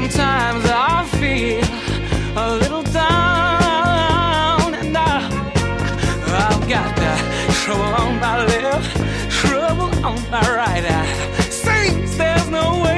Sometimes I feel a little down, and I've got trouble on my left, trouble on my right. Seems there's no way